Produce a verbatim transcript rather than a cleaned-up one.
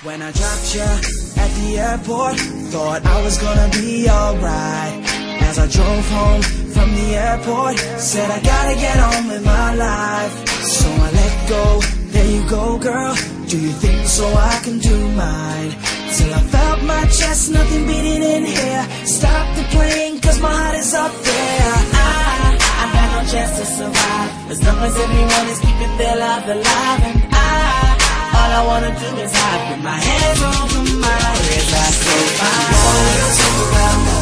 When I dropped you at the airport, thought I was gonna be alright. As I drove home from the airport, said I gotta get on with my life. So I let go, there you go girl, do your thing so I can do mine. Till I felt my chest, nothing beating in here. Stop the plane, cause my heart is up there. I, I got no chance to survive, as long as everyone is keeping their love alive. And I, all I wanna do is hide with my hands over my head. I so fine.